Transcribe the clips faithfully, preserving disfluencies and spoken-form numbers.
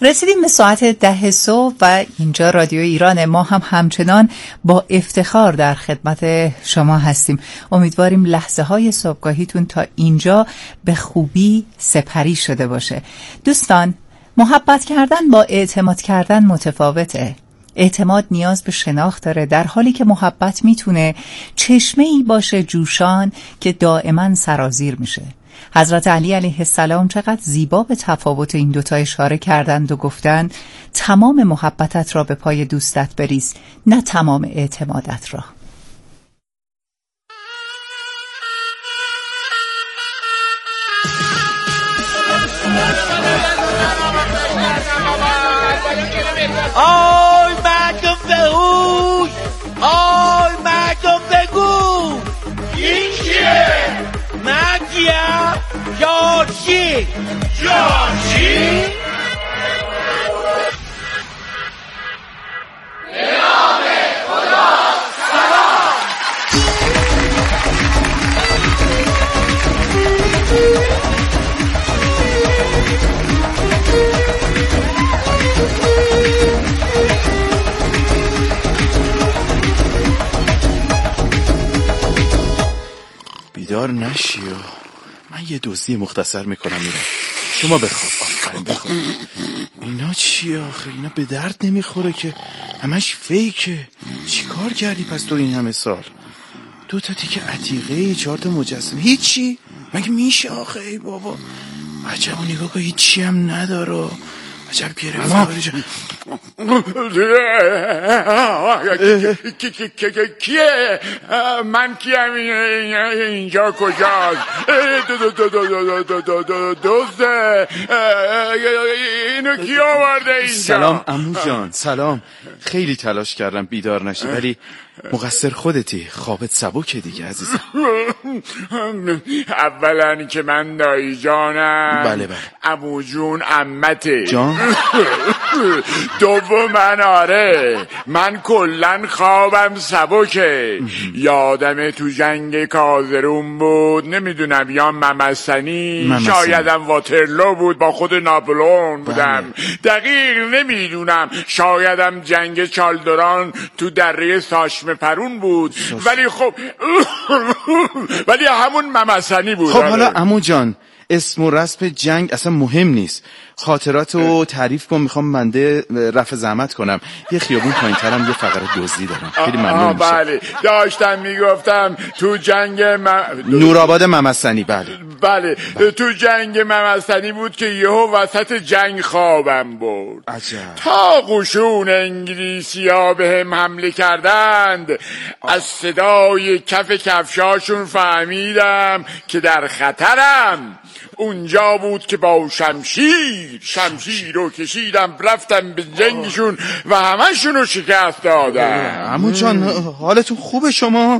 رسیدیم به ساعت ده صبح و اینجا رادیو ایران. ما هم همچنان با افتخار در خدمت شما هستیم. امیدواریم لحظه های صبحگاهیتون تا اینجا به خوبی سپری شده باشه. دوستان، محبت کردن با اعتماد کردن متفاوته. اعتماد نیاز به شناخت داره، در حالی که محبت میتونه چشمه‌ای باشه جوشان که دائما سرازیر میشه. حضرت علی علیه السلام چقدر زیبا به تفاوت این دوتا اشاره کردند و گفتند تمام محبتت را به پای دوستت بریز، نه تمام اعتمادت را. آی مردم بهوش، آی مردم بگو این کیه؟ من کیم؟ جارچی جارچی؟ به نام خدا سلام. بیدار نشی و من یه دزدی مختصر میکنم میرم، شما بخواب. آفرین بخواب. اینا چی آخه؟ اینا به درد نمیخوره که، همش فیکه. چی کار کردی پس تو این همه سال؟ دو تا تیکه عتیقه، چهار تا مجسمه، هیچی؟ مگه میشه آخه؟ ای بابا عجب، نگاه کن هیچی هم نداره. عجب گرفتاری جان. کیه؟ من کیم؟ اینجا کجاست؟ دوسته اینو کی آورده اینجا؟ سلام عمو جان، سلام. خیلی تلاش کردم بیدار نشی، ولی مقصر خودتی. خوابت سبکه دیگه عزیزم. اولا که من دایی جانم. بله بله. عمو جون عمته جان. دوم من آره، من کلن خوابم سبکه. یادم تو جنگ کازرون بود، نمیدونم یا ممسنی، شایدم واترلو بود، با خود ناپلئون بودم. بله. دقیق نمیدونم، شایدم جنگ چالدران تو دره ساشم پرون بود. ساش. ولی خب ولی همون ممسنی بود. خب حالا عمو جان، اسم و رسم جنگ اصلا مهم نیست. خاطراتو تعریف کن، میخوام بنده رفع زحمت کنم. یه خیابون پایین‌ترم یه فقره دزدی دارم. خیلی ممنون میشم. بله داشتم میگفتم تو جنگ م... نورآباد ممسنی. بله بله, بله. تو جنگ ممسنی بود که یهو وسط جنگ خوابم برد. عجب. تا قشون انگلیسی‌ها بهم حمله کردند، از صدای کف کفشاشون فهمیدم که در خطرم. اونجا بود که با شمشیر شمشیر رو کشیدم، رفتم به جنگشون و همشون رو شکست دادم. عمو جان حالتون خوبه شما؟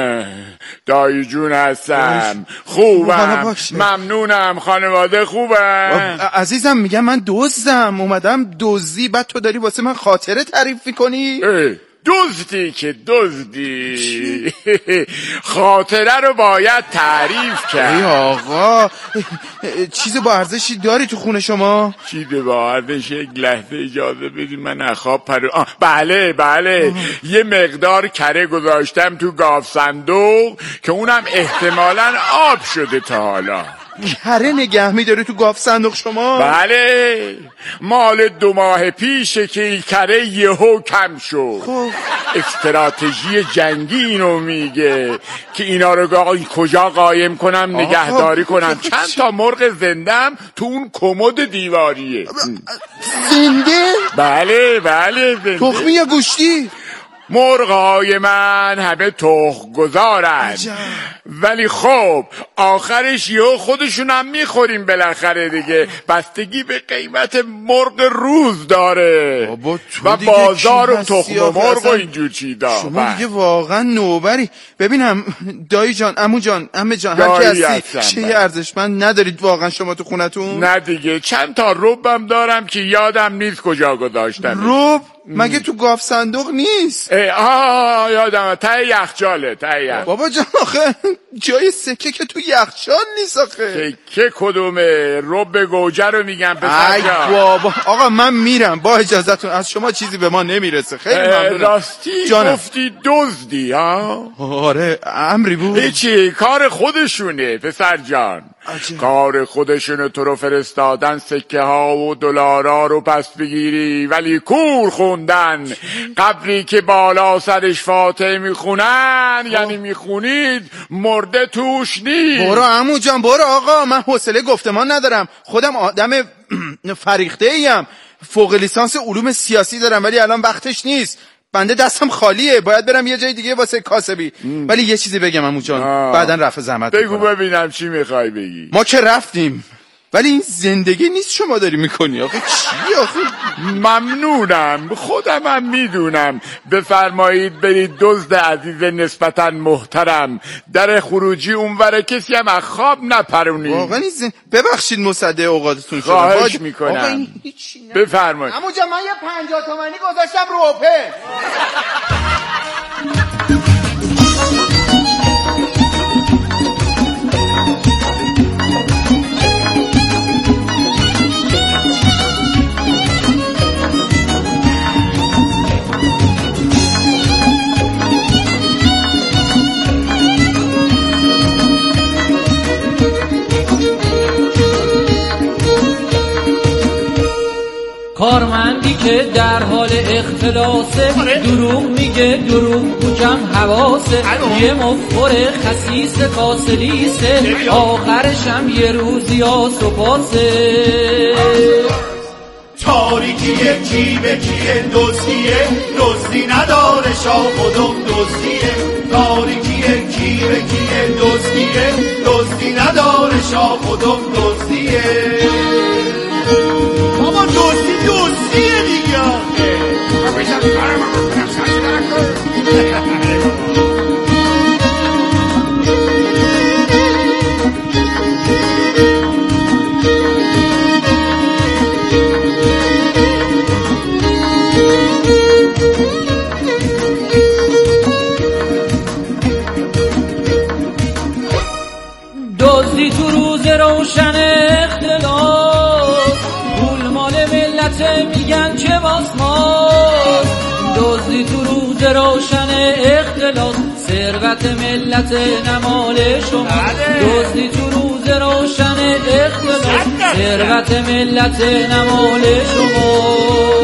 دایی جون هستم، خوبم، ممنونم. خانواده خوبم؟ عزیزم میگم من دزدم، اومدم دزدی، بعد تو داری واسه من خاطره تعریف کنی؟ دزدی که دزدی خاطره رو باید تعریف کرد. ای آقا، چیز با ارزشی داری تو خونه شما؟ چیز با ارزش؟ یک لحظه اجازه بدید من اخواب پرو آه بله بله آه. یه مقدار کره گذاشتم تو گاف صندوق که اونم احتمالاً آب شده تا حالا. کره نگه می‌داری تو گاف صندوق شما؟ بله، مال دو ماه پیشه که این کره یهو کم شد. خب استراتژی جنگی اینو میگه که اینا رو گا... کجا قایم کنم، نگهداری کنم. چند تا مرغ زندم تو اون کمد دیواریه. زنده؟ بله بله زنده. تخمی یا گوشتی؟ مرغای من همه تخم گذارن، ولی خب آخرش یهو خودشون هم میخوریم بالاخره دیگه. بستگی به قیمت مرغ روز داره و بازار و تخم مرغ و اینجور چیزا. شما دیگه واقعا نوبری. ببینم دایی جان، عمو جان، عمه جان، هر کی هستی، چه ارزشمند ندارید واقعا شما تو خونتون؟ نه دیگه، چند تا ربم دارم که یادم نیست کجا گذاشتم. رب؟ مگه تو گاف صندوق نیست؟ آه یادم ته یخچاله ته یخ. بابا جان آخه جای سکه که تو یخچال نیست آخه. سکه کدومه؟ رب گوجه رو میگم پسر جان. بابا آقا من میرم با اجازهتون، از شما چیزی به ما نمیرسه. خیلی ممنونم. راستی گفتی دزدی ها؟ آره امری بود. هیچی کار خودشونه پسر جان. عجب. کار خودشونه تو رو فرستادن سکه ها و دلارا رو پس بگیری، ولی کور خوندن. قبری که بالا سرش فاتحه میخونن یعنی میخونید مرده توش نیست. برو عمو جان برو آقا، من حوصله گفتمان ندارم، خودم آدم فریخته ایم، فوق لیسانس علوم سیاسی دارم ولی الان وقتش نیست، بنده دستم خالیه، باید برم یه جای دیگه واسه کاسبی. ولی یه چیزی بگم عمو جان بعدن رفع زحمت بگو ببینم چی میخوای بگی. ما که رفتیم ولی این زندگی نیست شما داری میکنی آخه. چی آخه؟ ممنونم، خودم هم میدونم. بفرمایید برید دزد عزیز نسبتا محترم، در خروجی اونوره کسی هم از خواب نپرونید. واقعا این زن... ببخشید مصدق اوقاتتون شدم. خواهش میکنم بفرمایید. عمو جان من یه پنجاه تومانی گذاشتم رو اوپن. کارمندی که در حال اختلاسه، دروغ میگه دروغ بوکم حواسه، یه مفخور خسیس کاسلیسه، آخرشم یه روزی آسوپاسه. تاریکیه کیه کیه دزدیه، دزدی نداره شاه خودم دزدیه. تاریکیه کیه کیه دزدیه، دزدی نداره شاه خودم دزدیه. بابا دوستی دوستیه دیگه آخه. دزدی تو روز روشن اختلاس، پول مال ملت میگن که باز ماست. دزدی تو روز روشن اختلاس، ثروت ملت نمال شما. دزدی تو روز روشن اختلاس، ثروت ملت نمال شما.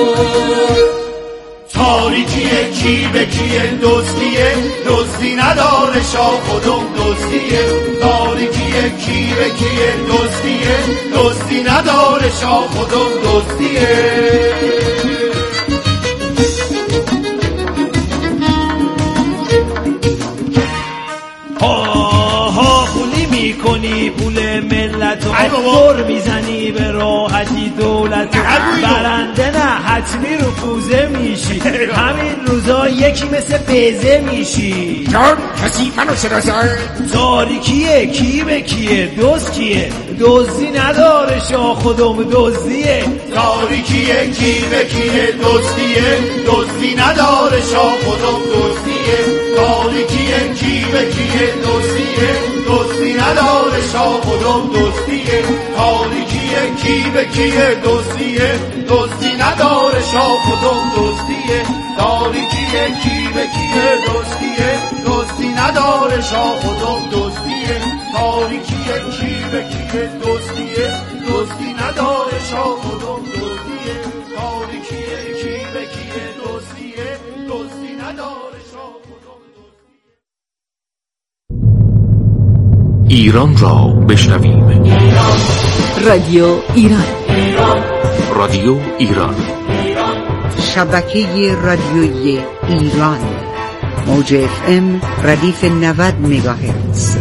تاریکیه کی به کیه دزدیه، دزدی نداره شاه خودم دزدیه. تاریکیه کی به کیه دزدیه، دزدی نداره شاه خودم دزدیه. آها پولی میکنی پول ملتو، دور میزنی به راحتی دولتو، برنده نه حتمی رو کوزه میشی، همین روزا یکی مثل بیزه میشی. جان کسی منو شناسه؟ تاریکیه کی به کیه دزد کیه، دزدی نداره شاه خودم دزدیه. تاریکیه کی به کیه دزدیه، دزدی نداره شاه خودم دزدیه. تاریکیه کی به کیه دزدیه، دزدی نداره شاه خودم دزدیه. تاریکیه کی به کیه دزدیه، دزدی نداره شاه خودم دزدیه. تاریکیه کی به کیه دزدیه، دزدی نداره شاه خودم دزدیه. تاریکیه کی به کیه دزدیه، دزدی نداره شاه خودم دزدیه. تاریکیه کی به کیه دزدیه، دزدی نداره شاه خودم دزدیه. ایران را بشنویم. رادیو ایران. رادیو ایران. شبکه رادیویی ایران. موج اف ام ردیف نود مگاهرتز.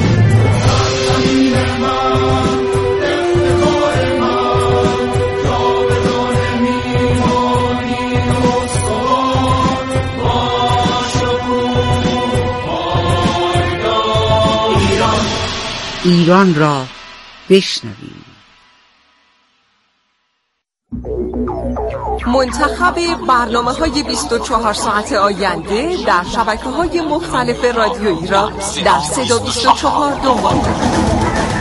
ایران را بشنویم. منتخب برنامه‌های بیست و چهار ساعت آینده در شبکه‌های مختلف رادیو ایران در صدا بیست و چهار دنبال کنید.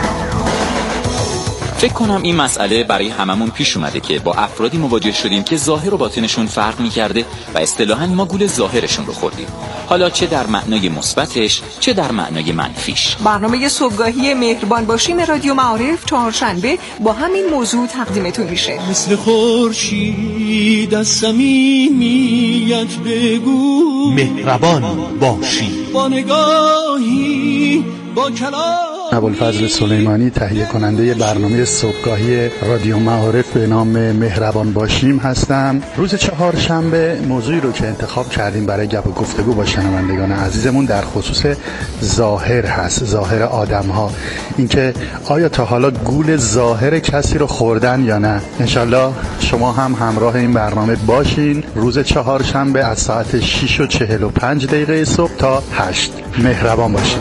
فکر کنم این مسئله برای هممون پیش اومده که با افرادی مواجه شدیم که ظاهر و باطنشون فرق می‌کرده و اصطلاحاً ما گول ظاهرشون رو خوردیم، حالا چه در معنای مثبتش چه در معنای منفیش. برنامه صبحگاهی مهربان باشیم رادیو معارف چهارشنبه با همین موضوع تقدیمتون میشه. مثل خورشید از صمیمیت بگو مهربان باشی، با نگاهی با کلام. ابوالفضل سلیمانی تهیه کننده برنامه صبحگاهی رادیو معارف به نام مهربان باشیم هستم. روز چهارشنبه موضوعی رو که انتخاب کردیم برای گپ و گفتگو با شنوندگان عزیزمون در خصوص ظاهر هست، ظاهر آدم ها، اینکه آیا تا حالا گول ظاهر کسی رو خوردن یا نه. انشالله شما هم همراه این برنامه باشین. روز چهارشنبه از ساعت شش و چهل و پنج دقیقه صبح تا هشت. مهربان باشین.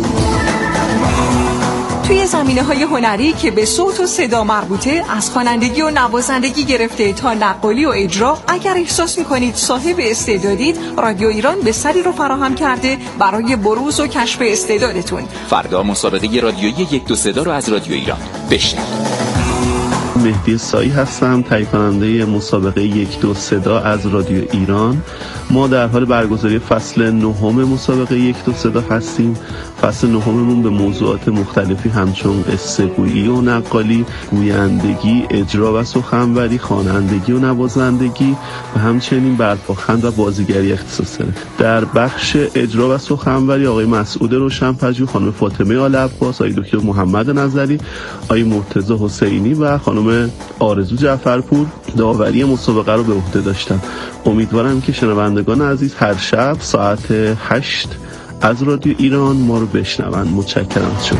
توی زمینه‌های هنری که به صوت و صدا مربوطه، از خوانندگی و نوازندگی گرفته تا نقالی و اجرا، اگر احساس می‌کنید صاحب استعدادید، رادیو ایران بستری رو فراهم کرده برای بروز و کشف استعدادتون. فردا مسابقه رادیویی یک دو صدا رو از رادیو ایران بشنوید. مهدی سایی هستم، تهیه کننده مسابقه یک دو صدا از رادیو ایران. ما در حال برگزاری فصل نهم مسابقه یک دو صدا هستیم. فصل نهممون به موضوعات مختلفی همچون قصه گویی و نقالی، گویندگی، اجرا و سخنوری، خوانندگی و نوازندگی و همچنین برپاخند و بازیگری اختصاص داره. در بخش اجرا و سخنوری آقای مسعود روشن‌پژوه، خانم فاطمه آل عباس، آقای دکتر محمد نظری، آقای مرتضی حسینی و خانم آرزو جعفرپور داوری مسابقه رو به عهده داشتن. امیدوارم که شنوندگان عزیز هر شب ساعت هشت از رادیو ایران ما رو بشنون. متشکرم از شما.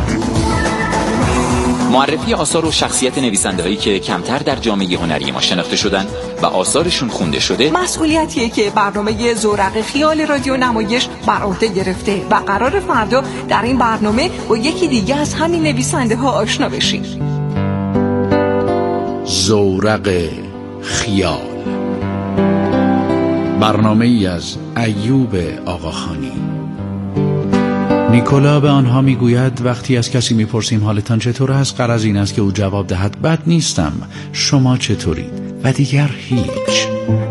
معرفی آثار و شخصیت نویسنده هایی که کمتر در جامعه هنری ما شناخته شدن و آثارشون خونده شده مسئولیتیه که برنامه زورق خیال رادیو نمایش بر عهده گرفته و قرار فردا در این برنامه با یکی دیگه از همین نویسنده ها آشنا بشید. زورق خیال، برنامه ای از ایوب آقاخانی. نیکولا به آنها میگوید وقتی از کسی میپرسیم حالتان چطور است، غرض این است که او جواب دهد بد نیستم، شما چطورید؟ و دیگر هیچ.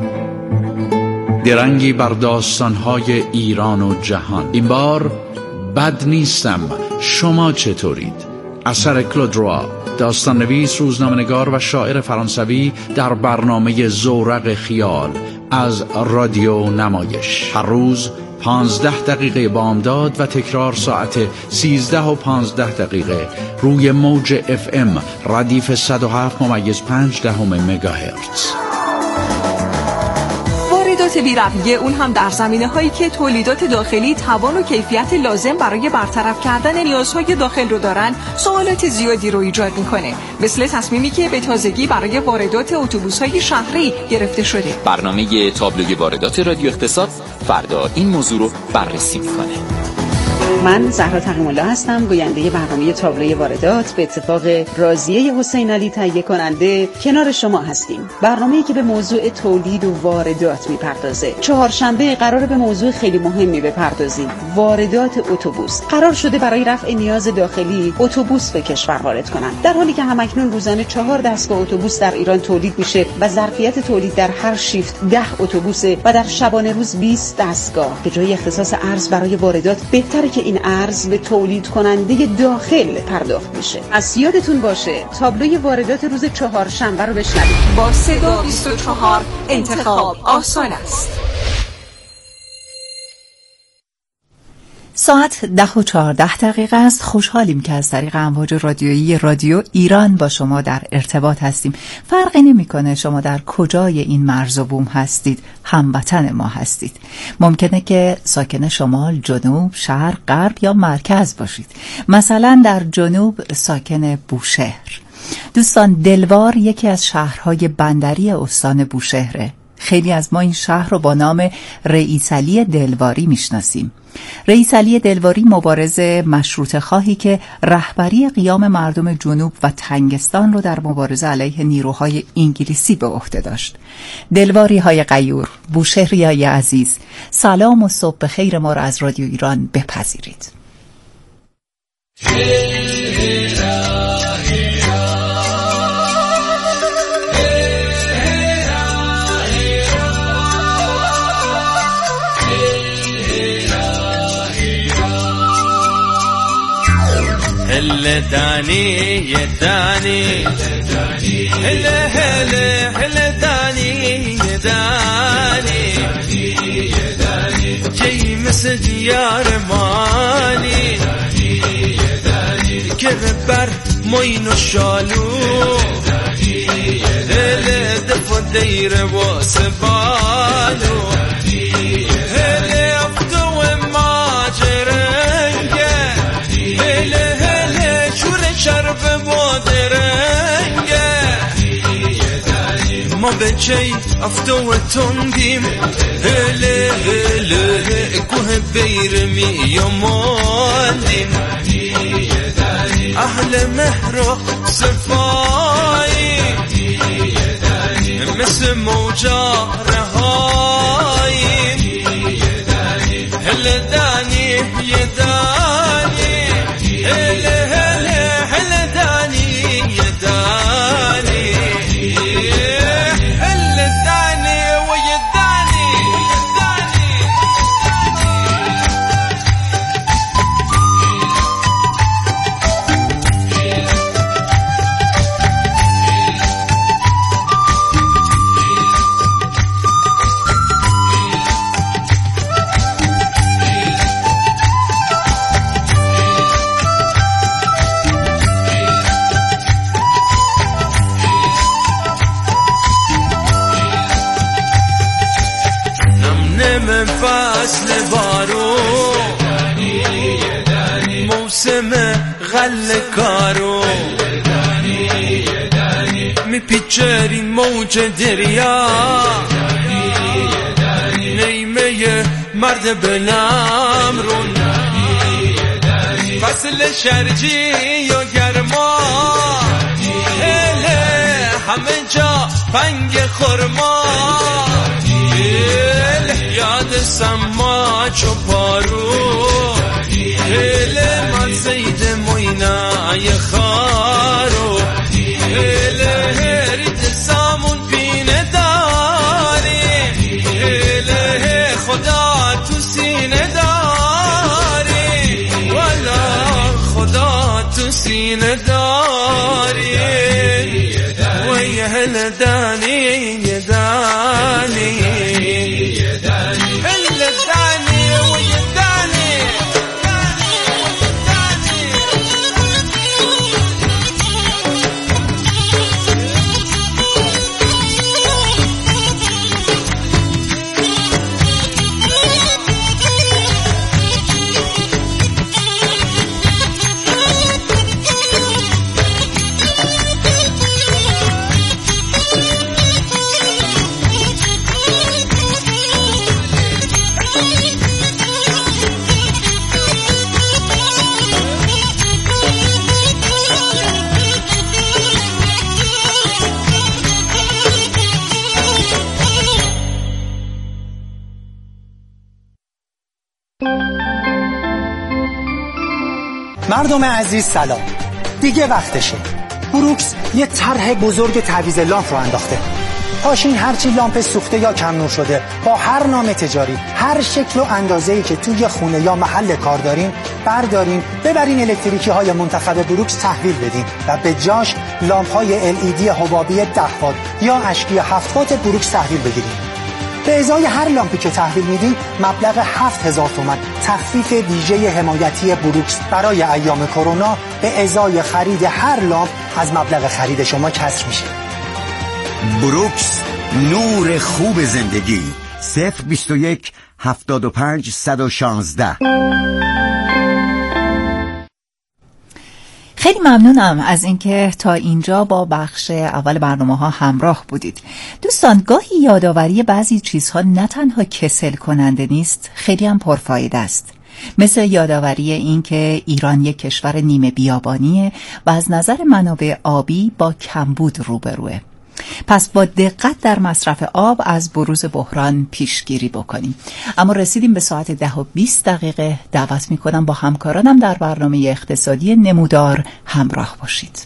درنگی بر داستانهای ایران و جهان. این بار بد نیستم، شما چطورید؟ اثر کلود روا، داستان نویس، روزنامه‌نگار و شاعر فرانسوی، در برنامه زورق خیال از رادیو نمایش. هر روز پانزده دقیقه بامداد و تکرار ساعت سیزده و پانزده دقیقه روی موج اف ام ردیف صد و هفت ممیز پنج دهم مگاهرتز. واردات بی‌رویه، اون هم در زمینه‌هایی که تولیدات داخلی توان و کیفیت لازم برای برطرف کردن نیازهای داخل رو دارن، سوالات زیادی رو ایجاد می‌کنه، مثل تصمیمی که به تازگی برای واردات اتوبوس‌های شهری گرفته شده. برنامه تابلوی واردات رادیو اقتصاد فردا این موضوع رو بررسی می‌کنه. من زهرا تقی‌الله هستم، گوینده برنامه تابلوی واردات. به اتفاق راضیه حسین علی تهیه کننده کنار شما هستیم. برنامه‌ای که به موضوع تولید و واردات میپردازه. چهارشنبه قراره به موضوع خیلی مهمی بپردازیم، واردات اتوبوس. قرار شده برای رفع نیاز داخلی اتوبوس به کشور وارد کنن، در حالی که همکنون روزانه چهار دستگاه اتوبوس در ایران تولید میشه و ظرفیت تولید در هر شیفت ده اتوبوس و در شبانه روز بیست دستگاه. به جای اختصاص ارز برای واردات، بهتره که این ارز به تولید کننده داخل پرداخت میشه. از یادتون باشه تابلوی واردات روز چهارشنبه رو بشنوید. با صدا بیست و چهار انتخاب آسان است. ساعت ده و چهارده دقیقه است. خوشحالیم که از طریق امواج رادیویی رادیو ایران با شما در ارتباط هستیم. فرقی نمی‌کنه شما در کجای این مرز و بوم هستید، هموطن ما هستید. ممکنه که ساکن شمال، جنوب، شرق، غرب یا مرکز باشید. مثلا در جنوب ساکن بوشهر. دوستان، دلوار یکی از شهرهای بندری استان بوشهره. خیلی از ما این شهر رو با نام رئیس علی دلواری میشناسیم. رئیس علی دلواری مبارز مشروطه خواهی که رهبری قیام مردم جنوب و تنگستان رو در مبارزه علیه نیروهای انگلیسی به عهده داشت. دلواری های غیور، بوشهری های عزیز، سلام و صبح بخیر ما را از رادیو ایران بپذیرید. هل دانی دانی هل هل هل دانی دانی جی مثل دیار مانی که بر موین و شالو هل دفع دیر و سبالو هل افدو ماجرنگه هل شرف بادرنگه ما به چی افتو تندیم هله هله کوه بیرمی یا ماندیم اهل مهر و صفایی مثل موجا رهاییم هله دانی یه دانی هله فصل بارو موسم غل کارو می پیچری موج دریا نیمه مرد بنام رون فصل شرجی یا گرما هله همه جا پنگ خورما یاد سما چو پارو هله من زید موینای خارو هله هرید سامون پینه داری هله خدا تو سینه داری والا خدا تو سینه داری وی هله دانی دانی مردم عزیز سلام. دیگه وقتشه. بروکس یه طرح بزرگ تعویض لامپ رو انداخته. پاشین هرچی لامپ سوخته یا کم نور شده با هر نام تجاری، هر شکل و اندازه‌ای که توی خونه یا محل کار دارین بردارین، ببرین الکتریکی های منتخب بروکس تحویل بدین و به جاش لامپ های ال ای دی حبابی ده وات یا اشکی هفت وات بروکس تحویل بگیرین. به ازای هر لامپی که تحویل میدین مبلغ هفت هزار تومان تخفیف ویژه حمایتی بروکس برای ایام کرونا به ازای خرید هر لامپ از مبلغ خرید شما کسر میشه. بروکس، نور خوب زندگی. صفر بیست و یک هفتاد و پنج صد و شانزده. خیلی ممنونم از اینکه تا اینجا با بخش اول برنامه ها همراه بودید. دوستان، گاهی یادآوری بعضی چیزها نه تنها کسل کننده نیست، خیلی هم پرفایده است. مثل یادآوری این که ایران یک کشور نیمه بیابانیه و از نظر منابع آبی با کمبود روبروه. پس با دقت در مصرف آب از بروز بحران پیشگیری بکنیم. اما رسیدیم به ساعت ده و بیست دقیقه. دعوت میکنم با همکارانم در برنامه اقتصادی نمودار همراه باشید.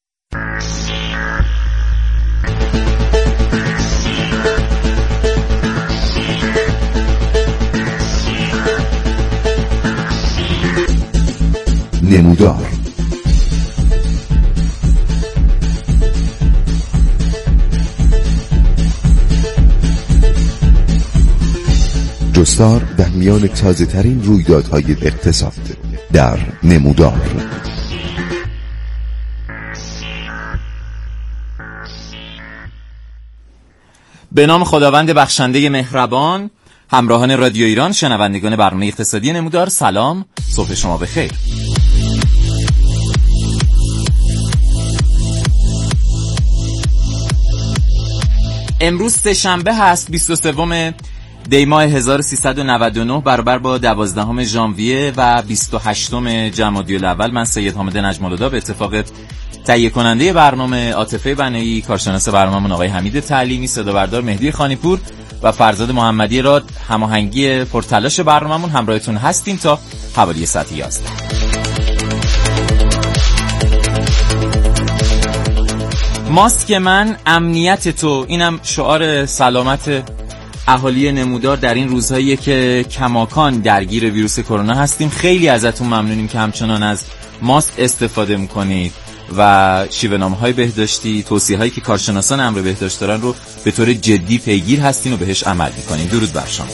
نمودار جستار در میان تازه ترین رویدادهای اقتصاد در نمودار. به نام خداوند بخشنده مهربان، همراهان رادیو ایران، شنوندگان برنامه اقتصادی نمودار، سلام، صبح شما بخیر. امروز سه‌شنبه هست، بیست و سوم دی ماه هزار و سیصد و نود و نه برابر با دوازدهم ژانویه و بیست و هشتم جمادی الاول. من سید حامد نجم‌الهدی به اتفاق تهیه کننده برنامه عاطفه بنایی، کارشناس برنامه‌مون آقای حمید تعلیمی، صدابردار مهدی خانیپور و فرزاد محمدی را هماهنگی پرتلاش برنامه‌مون همراهتون هستیم تا حوالی ساعت یازده. ماسک من امنیت تو، اینم شعار سلامت اهالی نمودار در این روزهایی که کماکان درگیر ویروس کرونا هستیم. خیلی ازتون ممنونیم که همچنان از ماسک استفاده میکنید و شیوه‌نامه‌های بهداشتی، توصیه‌هایی که کارشناسان امر بهداشت دارن رو به طور جدی پیگیر هستین و بهش عمل میکنین. درود بر شما.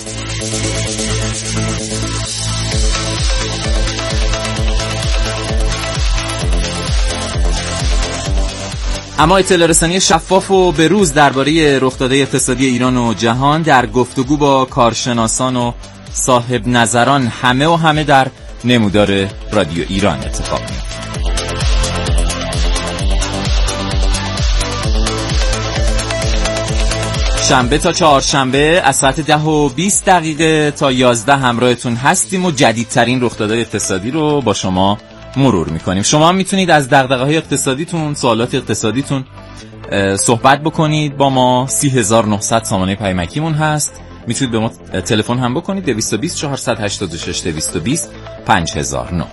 اما اطلاع رسانی شفاف و بروز درباره رخدادهای اقتصادی ایران و جهان در گفتگو با کارشناسان و صاحب نظران همه و همه در نمودار رادیو ایران اتفاق میفته. شنبه تا چهارشنبه از ساعت ده و بیست دقیقه تا یازده همراهتون هستیم و جدیدترین رخدادهای اقتصادی رو با شما مرور میکنیم. شما هم میتونید از دغدغه‌های اقتصادیتون، سوالات اقتصادیتون صحبت بکنید با ما. سی هزار و نهصد سامانه پیامکیمون هست. میتونید به ما تلفن هم بکنید دویست و بیست چهارصد هشتاد و شش دویست و بیست پنج هزار و نه.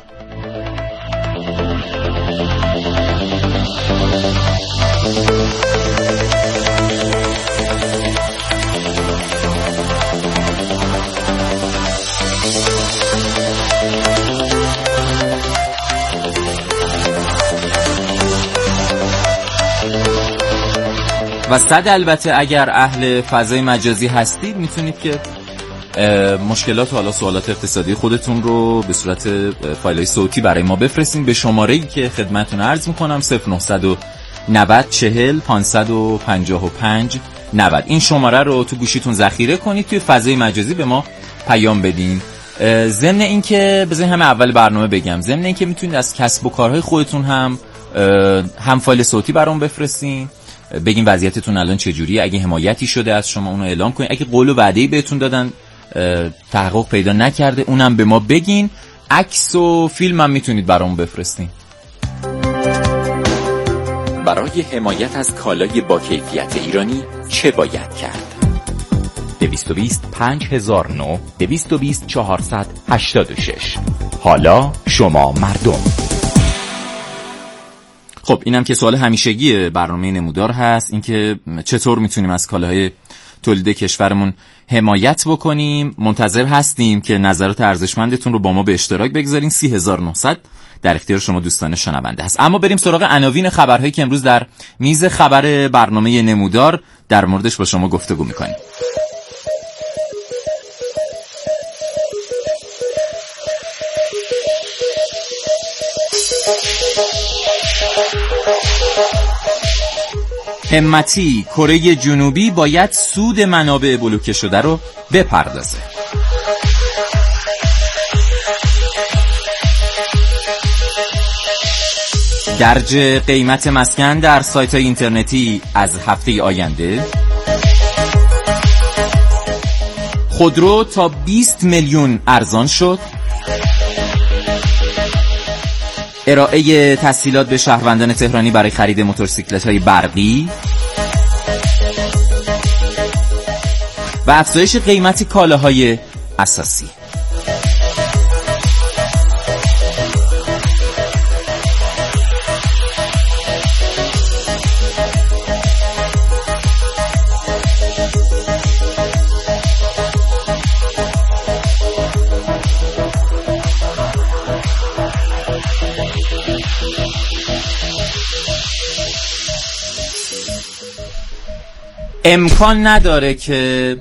و صد البته اگر اهل فضای مجازی هستید میتونید که مشکلات و حالا سوالات اقتصادی خودتون رو به صورت فایل‌های صوتی برای ما بفرستین به شماره‌ای که خدمتتون عرض میکنم صفر نهصد و نود چهل پانصد و پنجاه و پنج نود. این شماره رو تو گوشیتون ذخیره کنید، توی فضای مجازی به ما پیام بدین. ضمن این که بذارید همه اول برنامه بگم، ضمن این که میتونید از کسب و کارهای خودتون هم هم فایل صوتی برام بفرستین، بگین وضعیتتون الان چجوریه، اگه حمایتی شده از شما اونو اعلام کنین، اگه قول و وعده‌ای بهتون دادن تحقق پیدا نکرده اونم به ما بگین. عکس و فیلم هم میتونید برام بفرستین. برای حمایت از کالای با کیفیت ایرانی چه باید کرد؟ دویست و بیست پنج هزار و نه دویست و بیست چهارصد هشتاد و شش. حالا شما مردم. خب اینم که سوال همیشگی برنامه نمودار هست، اینکه چطور میتونیم از کالاهای تولید کشورمون حمایت بکنیم. منتظر هستیم که نظرات ارزشمندتون رو با ما به اشتراک بگذارین. سی هزار و نهصد در اختیار شما دوستان شنونده هست. اما بریم سراغ عناوین خبرهایی که امروز در میز خبر برنامه نمودار در موردش با شما گفتگو میکنیم. همتی کره جنوبی باید سود منابع بلوکه شده رو بپردازه. درج قیمت مسکن در سایت های اینترنتی از هفته آینده. خودرو تا بیست میلیون ارزان شد. ارائه تسهیلات به شهروندان تهرانی برای خرید موتورسیکلت‌های برقی و افزایش قیمت کالاهای اساسی. امکان نداره که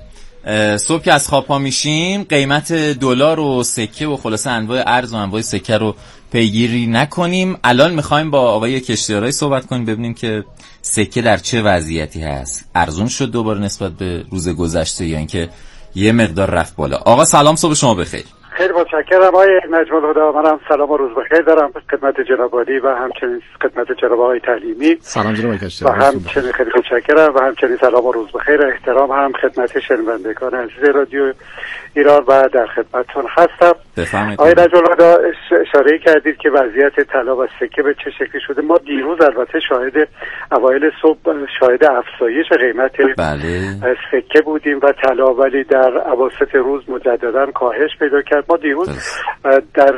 صبح که از خواب پا میشیم قیمت دلار و سکه و خلاصه انواع ارز و انواع سکه رو پیگیری نکنیم. الان میخوایم با آقای کشتیارای صحبت کنیم ببینیم که سکه در چه وضعیتی هست. ارزون شد دوباره نسبت به روز گذشته یا اینکه یه مقدار رفت بالا؟ آقا سلام، صبح شما بخیر. خیلی متشکرم آقای نجم الهدی. منم سلام و روز بخیر دارم خدمت جناب عالی و همچنین خدمت جناب آقای تعلیمی. سلام جناب کشتیار. و همچنین خیلی متشکرم و همچنین سلام و روز بخیر احترام هم خدمت شنوندگان عزیز رادیو ایران و در خدمتتون هستم. بفرمایید. آقای نجم الهدی اشاره کردید که وضعیت طلا و سکه به چه شکلی شده. ما دیروز البته شاهد اوایل صبح شاهد افزایش قیمت بله. سکه بودیم و طلا، ولی در اواسط روز مجددا کاهش پیدا کرد. ما دیروز در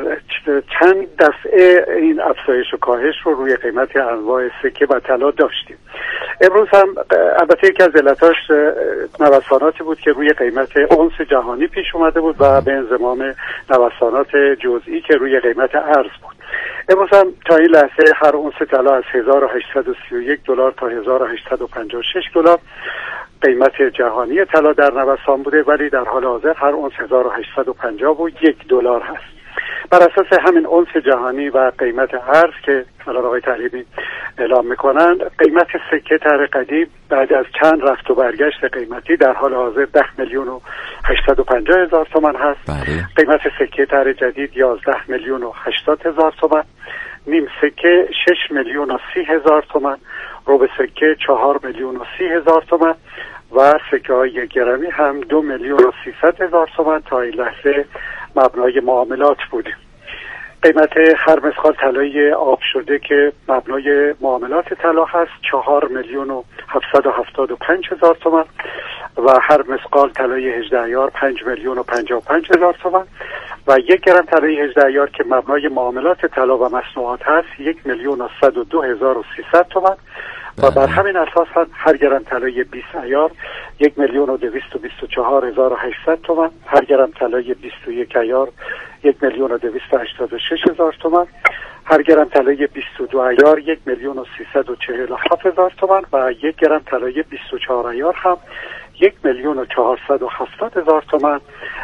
چند دفعه این افزایش و کاهش رو روی قیمت انواع سکه و طلا داشتیم. امروز هم البته یکی از علتاش نوساناتی بود که روی قیمت اونس جهانی پیش اومده بود و به انضمام نوسانات جزئی که روی قیمت ارز بود. امروز هم تا این لحظه هر اونس طلا از هزار و هشتصد و سی و یک دلار تا هزار و هشتصد و پنجاه و شش دلار قیمت جهانی طلا در نوسان بوده، ولی در حال حاضر هر اونس هزار و هشتصد و پنجاه و یک دلار هست. بر اساس همین اونس جهانی و قیمت ارز که الان آقای تعلیمی اعلام میکنن، قیمت سکه طرح قدیم بعد از چند رفت و برگشت قیمتی در حال حاضر ده میلیون و هشتصد و پنجاه هزار تومان هست. بله. قیمت سکه طرح جدید یازده میلیون و هشتاد هزار تومان، نیم سکه شش میلیون و سی هزار تومان، ربع سکه چهار میلیون و سی هزار تومان و سکه های گرمی هم دو میلیون و سیصد هزار تومان تا این لحظه مبنای معاملات بودیم. قیمت هر مسقال طلای آب شده که مبنای معاملات طلا هست چهار میلیون و هفتصد و هفتاد و پنج هزار تومان و هر مسقال طلای هجده ایار پنج میلیون و پنجاه و پنج هزار تومان و یک گرم طلای هجده ایار که مبنای معاملات طلا و مصنوعات هست یک میلیون و صد و دو هزار و سیصد تومان و بر همین اساس هم هر گرم طلای بیست ایار یک میلیون و دویست و بیست و چهار هزار و هشتصد تومان، هر گرم طلای بیست و یک ایار یک میلیون و دویست و هشتاد و شش هزار تومان، هر گرم طلای بیست و دو ایار یک میلیون و سیصد و چهل و هفت هزار تومان و یک گرم طلای بیست و چهار ایار هم یک میلیون و چهارصد و هفتاد هزار تومان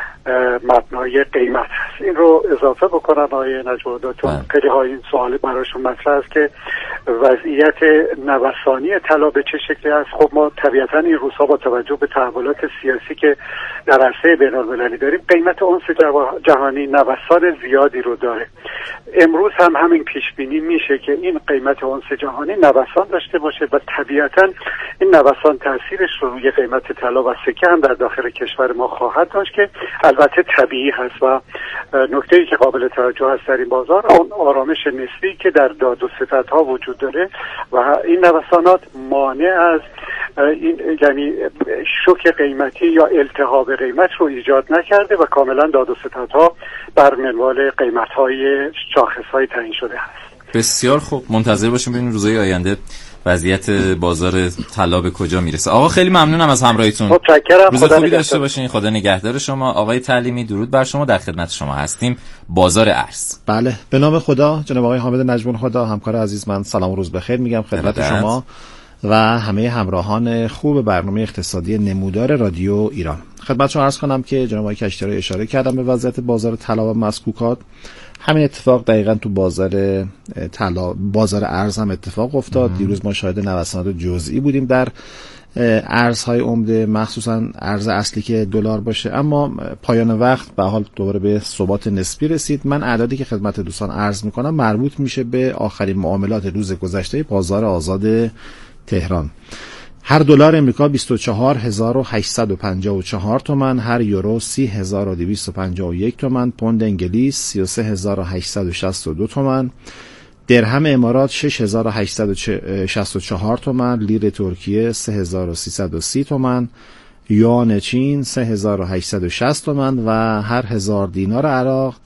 مبنای قیمت هست. این رو اضافه بکنم آقای نجم الهدی، خیلی ها این سوال براشون مطرح است که وضعیت نوسانی طلا به چه شکلی است. خب ما طبیعتا این روزها با توجه به تحولات سیاسی که در عرصه بین‌المللی داریم قیمت اونس جهانی نوسان زیادی رو داره. امروز هم همین پیش بینی میشه که این قیمت اونس جهانی نوسان داشته باشه و طبیعتا این نوسان تاثیرش رو روی قیمت طلا و سکه هم در داخل کشور ما خواهد داشت که البته طبیعی هست و نکته‌ای که قابل توجه است در این بازار اون آرامش نسبی که در داد و ستدها وجود داره و این نوسانات مانع از این یعنی شوک قیمتی یا التهاب قیمت رو ایجاد نکرده و کاملا داد و ستدها بر منوال قیمت‌های شاخص‌های تعیین شده است. بسیار خوب، منتظر باشیم ببینیم روزهای آینده وضعیت بازار طلا به کجا میرسه. آقا خیلی ممنونم از همراهیتون. متشکرم. روز خوبی داشته باشین. خدا نگهدار شما. آقای تعلیمی درود بر شما، در خدمت شما هستیم. بازار ارز. بله، به نام خدا. جناب آقای حامد نجم الهدی همکار عزیز، من سلام و روز بخیر میگم خدمت شما و همه همراهان خوب برنامه اقتصادی نمودار رادیو ایران. خدمت شما عرض کنم که جناب آقای کشتیاری اشاره کردم به وضعیت بازار طلا و مسکوکات. همین اتفاق دقیقاً تو بازار طلا، بازار ارز هم اتفاق افتاد. دیروز ما شاهد نوسانات جزئی بودیم در ارزهای عمده، مخصوصا ارز اصلی که دلار باشه. اما پایان وقت به حال دوباره به ثبات نسبی رسید. من اعدادی که خدمت دوستان عرض میکنم مربوط میشه به آخرین معاملات روز گذشته بازار آزاد تهران. هر دلار امریکا بیست و چهار هزار و هشتصد و پنجاه و چهار تومان، هر یورو سی هزار و دویست و پنجاه و یک تومان، پوند انگلیس سی و سه هزار و هشتصد و شصت و دو تومان، درهم امارات شش هزار و هشتصد و شصت و چهار تومان، لیر ترکیه سه هزار و سیصد و سی تومان، یوان چین سه هزار و هشتصد و شصت تومان و هر هزار دینار عراق